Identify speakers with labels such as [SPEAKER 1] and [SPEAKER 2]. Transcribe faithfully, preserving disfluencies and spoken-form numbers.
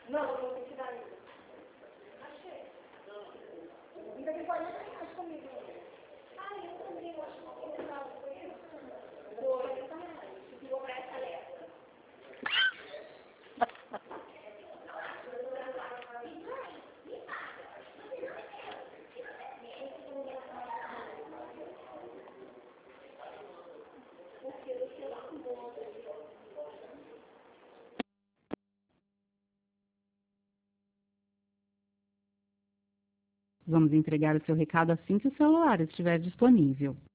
[SPEAKER 1] Não, eu vou ter que dar ainda. Achei. Ainda tem quarenta reais comigo. Ah, eu também, eu acho que eu legal. Foi isso? quarenta reais. Eu vou comprar essa leva.
[SPEAKER 2] Vamos entregar o seu recado assim que o celular estiver disponível.